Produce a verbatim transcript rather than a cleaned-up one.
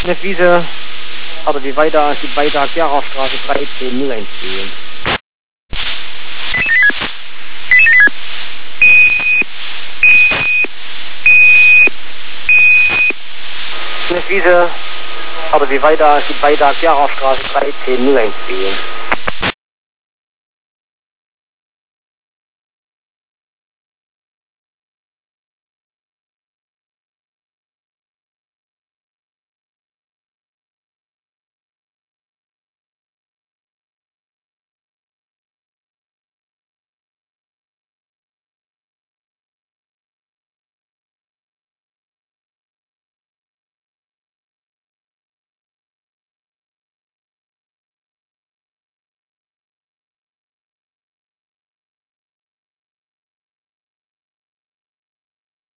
Wiese, aber die weiter, die weiter Geraustraße dreizehn null eins wählen. Wiese, aber die weiter, die weiter Geraustraße dreizehn null eins wählen.